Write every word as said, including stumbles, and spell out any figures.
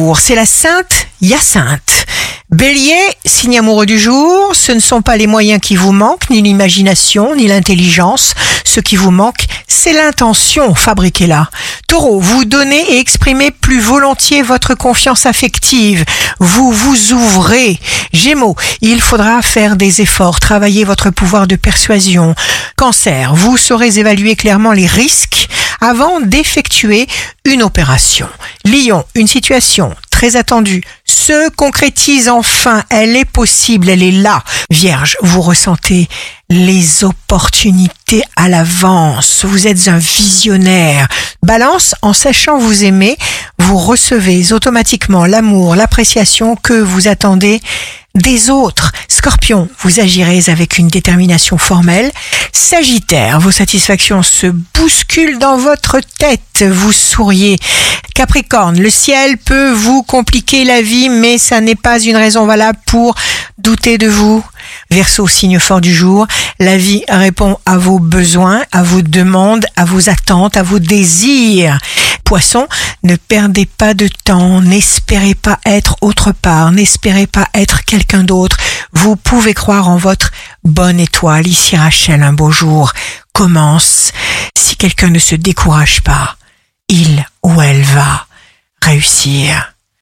jour, c'est la sainte Hyacinthe. Bélier, signe amoureux du jour, ce ne sont pas les moyens qui vous manquent, ni l'imagination, ni l'intelligence. Ce qui vous manque, c'est l'intention, fabriquez-la. Taureau, vous donnez et exprimez plus volontiers votre confiance affective. Vous vous ouvrez. Gémeaux, il faudra faire des efforts, travailler votre pouvoir de persuasion. Cancer, vous saurez évaluer clairement les risques avant d'effectuer une opération. Lion, une situation très attendue se concrétise enfin, elle est possible, elle est là. Vierge, vous ressentez les opportunités à l'avance, vous êtes un visionnaire. Balance, en sachant vous aimer, vous recevez automatiquement l'amour, l'appréciation que vous attendez des autres. Scorpion, vous agirez avec une détermination formelle. Sagittaire, vos satisfactions se bousculent dans votre tête, vous souriez. Capricorne, le ciel peut vous compliquer la vie, mais ça n'est pas une raison valable pour douter de vous. Verseau, signe fort du jour, la vie répond à vos besoins, à vos demandes, à vos attentes, à vos désirs. Poisson, ne perdez pas de temps, n'espérez pas être autre part, n'espérez pas être quelqu'un d'autre. Vous pouvez croire en votre bonne étoile. Ici Rachel, un beau jour commence. Si quelqu'un ne se décourage pas, il ou elle va réussir.